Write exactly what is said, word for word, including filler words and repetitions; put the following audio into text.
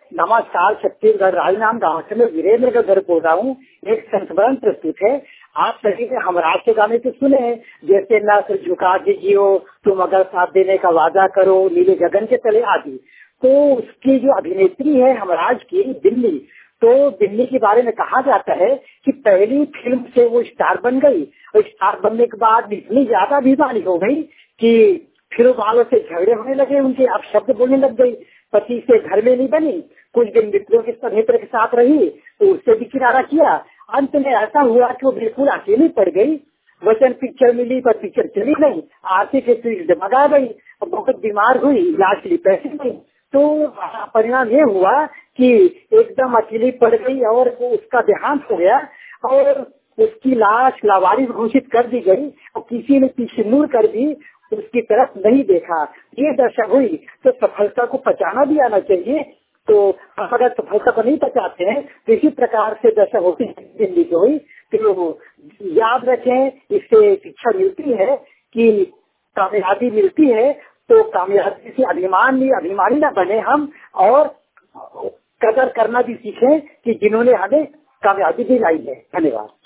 नमस्कार, छत्तीसगढ़ राजनाम गाँव से मैं वीरेंद्र का घर बोल रहा हूँ। एक संस्मरण प्रस्तुत है। आप सभी ने हमराज के गाने तो सुने हैं, जैसे ना सिर झुका दीजियो, तुम अगर साथ देने का वादा करो, नीले गगन के तले आदि। तो उसकी जो अभिनेत्री है हमराज की, दिल्ली, तो दिल्ली के बारे में कहा जाता है कि पहली फिल्म से वो स्टार बन गई और स्टार बनने के बाद इतनी ज्यादा अभिमानी हो गई कि फिल्म वालों से झगड़े होने लगे उनके, अब शब्द बोलने लग गई। पति से घर में नहीं बनी, कुछ दिन मित्रों के मित्र के साथ रही तो उससे भी किनारा किया। अंत में ऐसा हुआ कि वो बिल्कुल अकेली पड़ गई। वचन पिक्चर मिली पर पिक्चर चली नहीं, आर्थिक स्थिति डगमगा गई, बहुत बीमार हुई, इलाज के लिए पैसे नहीं। तो परिणाम ये हुआ कि एकदम अकेली पड़ गई और उसका देहांत हो गया और उसकी लाश लावारिस घोषित कर दी गई और किसी ने पीछे मुड़ कर भी उसकी तरफ नहीं देखा। ये दशा हुई। तो सफलता को पचाना भी आना चाहिए। तो हम अगर सफलता को नहीं पचाते हैं तो इसी प्रकार से दशा होती है जिंदगी की हुई। तो याद रखें, इससे शिक्षा मिलती है कि कामयाबी मिलती है तो कामयाबी से अभिमान अभिमानी न बने हम, और कदर करना भी सीखें कि जिन्होंने हमें कामयाबी दिलाई है। धन्यवाद।